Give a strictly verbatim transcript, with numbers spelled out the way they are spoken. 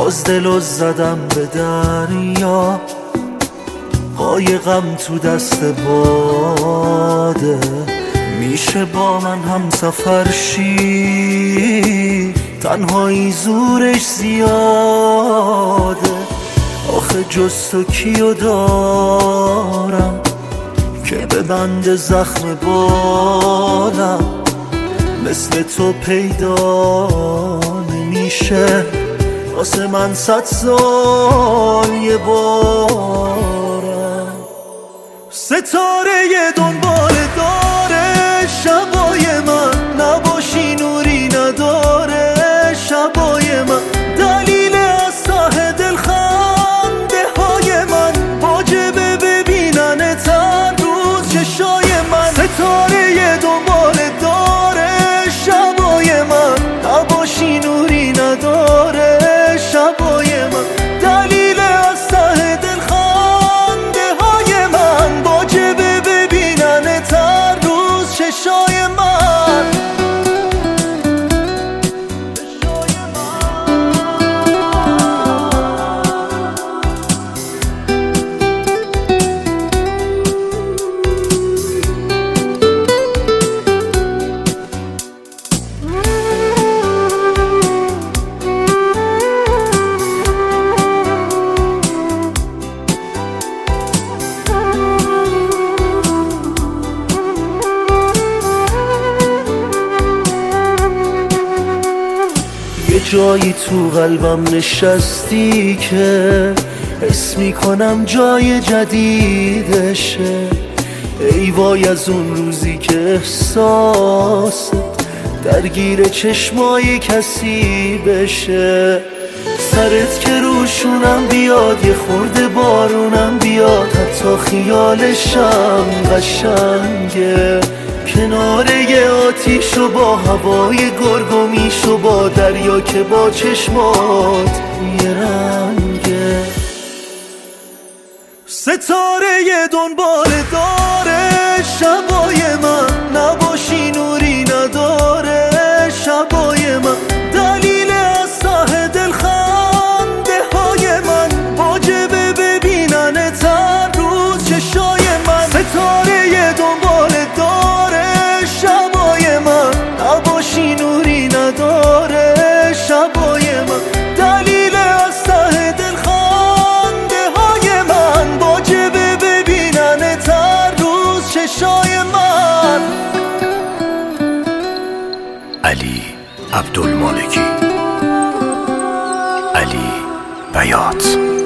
باز دلو زدم به دریا، قایقم تو دست باده. میشه با من هم سفر شی، تنهایی زورش زیاده. آخه جز تو کیو دارم که به بند زخم بالم، مثل تو پیدا نمیشه واسه من صد سال یه بارم. ستاره دنبال داره شبای من، نباشی نوری نداره شبای من. دلیل از ته دل خنده های من، واجبه ببیننت هر روز چشای من. ستاره دنبال داره شبای من، نباشی نوری نداره شبای من. دلیل از ته دل خنده های من، واجبه ببیننت هر روز چشای من. جایی تو قلبم نشستی که حس میکنم جای جدیدشه. ای وای از اون روزی که احساست درگیر چشمای کسی بشه. سرت که روشونم بیاد، یه خورده بارونم بیاد، حتی خیالشم قشنگه. کنار یه آتیش و با هوای گرگومیش و با دریا که با چشمات یه رنگه. ستاره دنبال داره شبای من، نباشی نوری نداره شبای من. دلیل از ته دل خنده های من، واجبه ببیننت هر روز چشای من. ستاره دنبال داره شبای من، نباشی نوری نداره شبای من. دلیل از ته دل خنده های من، واجبه ببیننت هر روز چشای من. علی عبدالمالکی، علی بیات.